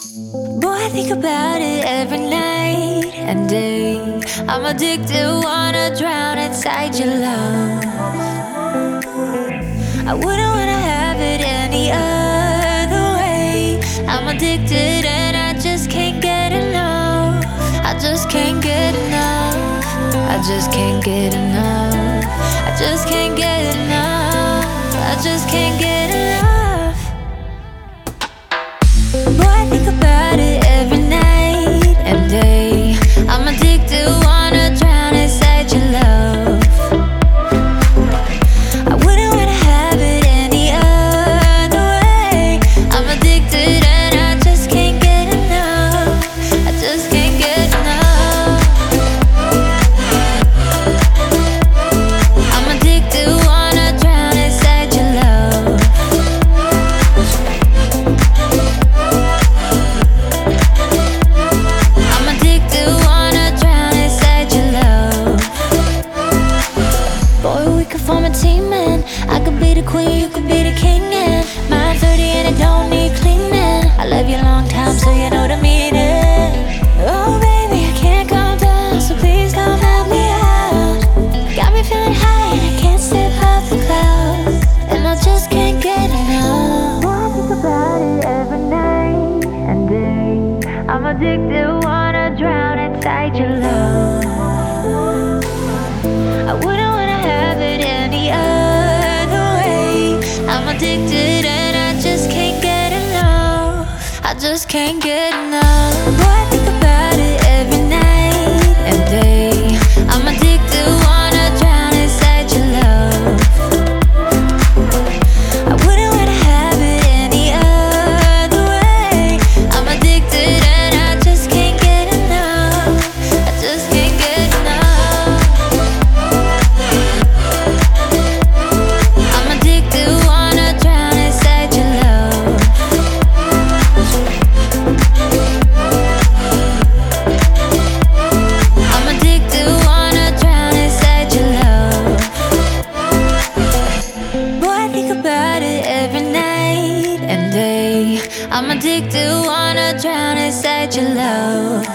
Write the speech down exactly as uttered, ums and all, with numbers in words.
Boy, I think about it every night and day. I'm addicted, wanna drown inside your love. I wouldn't wanna have it any other way. I'm addicted and I just can't get enough. I just can't get enough. I just can't get enough. I just can't get enough. I just can't get enough. Boy, I think about it every night and day. I'm addicted, wanna drown inside your love. I wouldn't wanna have it any other way. I'm addicted and I just can't get enough. I just can't get enough. I'm addicted, wanna drown inside your love. I'm addicted, wanna drown inside your love. Boy, we could form a team, and I could be the queen, you could be the king, and mine thirty and it don't need cleaning. I love you long time, so you know the meaning. Oh baby, I can't calm down, so please come help me out. Got me feeling high and I can't step off the clouds, and I just can't get enough. Boy, I think about it every night and day. I'm addicted, wanna drown inside your love. I wouldn't wanna have it any other way. I'm addicted and I just can't get enough. I just can't get enough. Boy, I think about it every night and day. I'm addicted, wanna drown inside your love. I wouldn't wanna have it any other way. I'm addicted and I just can't get enough. I just can't get enough. I'm addicted, wanna drown inside your love. I'm addicted, wanna drown inside your love. Boy, I think about it every night and day. I'm addicted, wanna drown inside your love.